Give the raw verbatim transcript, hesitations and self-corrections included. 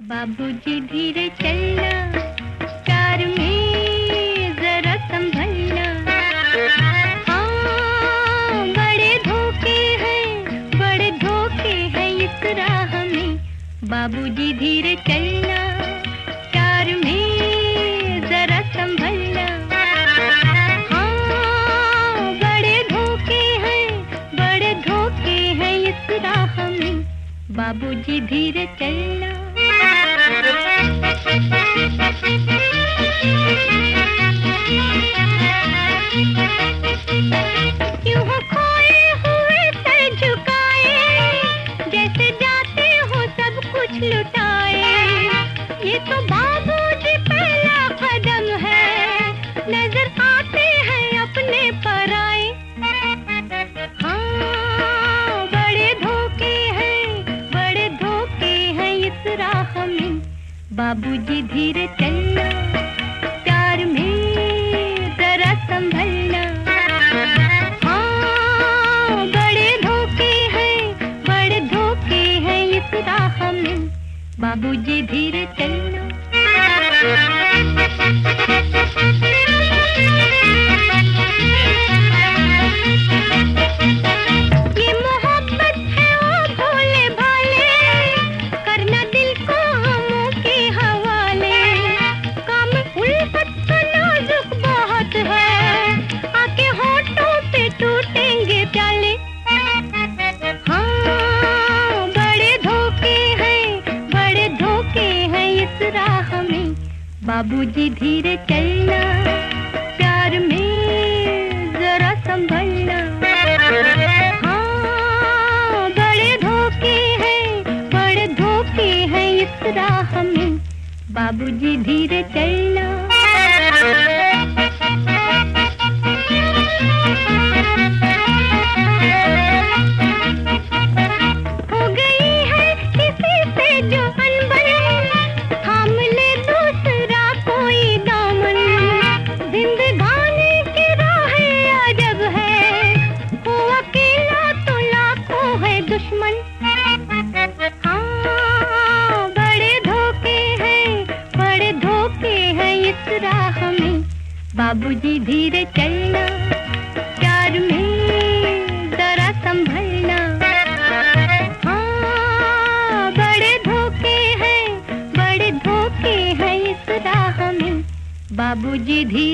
बाबूजी धीरे चलना, कार में जरा संभलना। हाँ, बड़े धोखे हैं, बड़े धोखे हैं इस राह में। बाबूजी धीरे चलना, कार में जरा संभलना। हाँ, बड़े धोखे हैं, बड़े धोखे हैं इस राह में। बाबूजी धीरे चलना। क्यों हो खोए हुए सर झुकाए, जैसे जाते हो सब कुछ लुटाए। ये तो बाबूजी पहला कदम है, नजर आते हैं अपने पराए। हाँ, बड़े धोखे हैं, बड़े धोखे हैं इस राह में। बाबूजी धीरे चलना, प्यार में जरा संभलना। हाँ, बड़े धोखे हैं, बड़े धोखे हैं इस राह में। बाबूजी धीरे चलना। ये मोहब्बत है ओ भोले भाले, करना दिल को हमों के हवाले। काम उल्फत का नाजुक बहुत है, आके होठों पे टूटेंगे प्याले। हाँ, बड़े धोखे हैं, बड़े धोखे हैं इस राह में। बाबूजी धीरे चलना, प्यार में जरा संभलना। हाँ, बड़े धोखे हैं, बड़े धोखे हैं इस राह में। बाबूजी धीरे चलना। हो गई है किसी से जो अनबन, थाम ले दूसरा कोई दामन। जिंदगानी की राहें अजब है, वो अकेला तो लाखों है दुश्मन। हाँ, बड़े धोखे हैं, बड़े धोखे हैं इस राह में। बाबूजी धीरे चलना, प्यार में जरा संभलना। हाँ, बड़े धोखे हैं, बड़े धोखे हैं इस राह में। बाबूजी धीरे